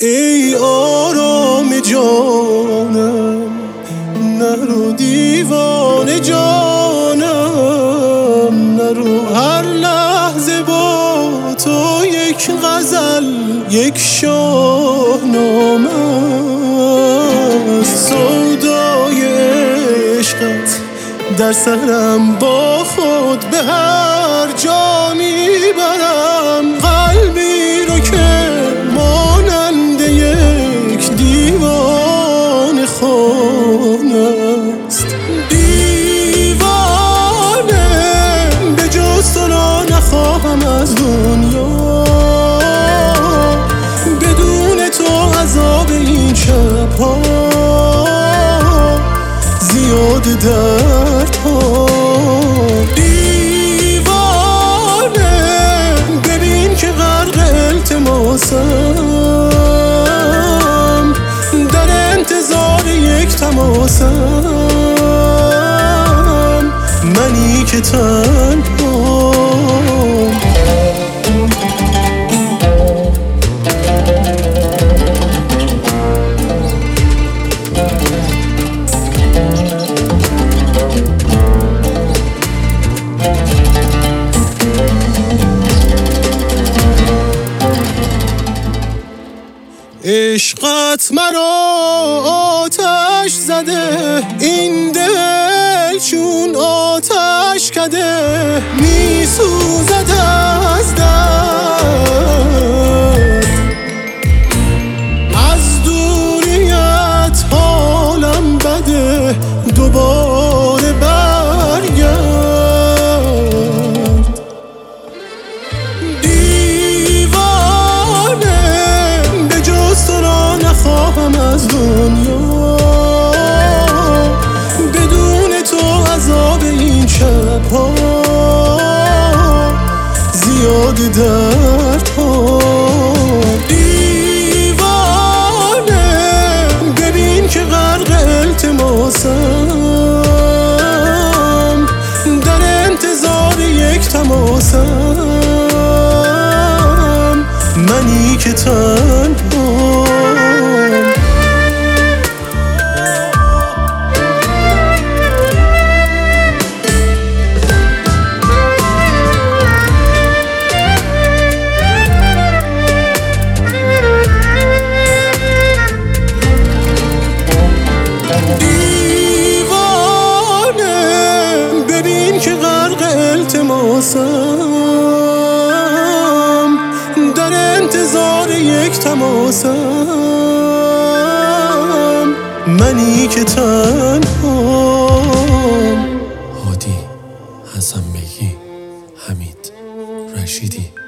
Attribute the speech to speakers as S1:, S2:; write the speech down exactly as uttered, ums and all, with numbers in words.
S1: ای آرام جانم، نرو دیوانه جانم، نرو هر لحظه با تو یک غزل یک شاهنامه است. سودای عشقت در سرم با خود به هر جا میبرم، قلبی رو که مانند یک دیوانه خانه است. دیوانه به جز تو را نخواهم از دنیا، بدون تو عذاب این شبها زیاد دردها. دیوانه ببین که غرق التماسم، در انتظار یک تماسم، منی که تنها. عشقت مرا آتش زده، این دل چون آتش کده، می سوزد از درد. از دوریت حالم بده، دوباره برگرد. نخواهم از دنیا، بدون تو عذاب این شبها زیاد دردها. دیوانه ببین که غرق التماسم، در انتظار یک تماسم، منی که تنها. در انتظار یک تماسم، منی که تنها.
S2: هادی، حسن بیگی، حمید رشیدی.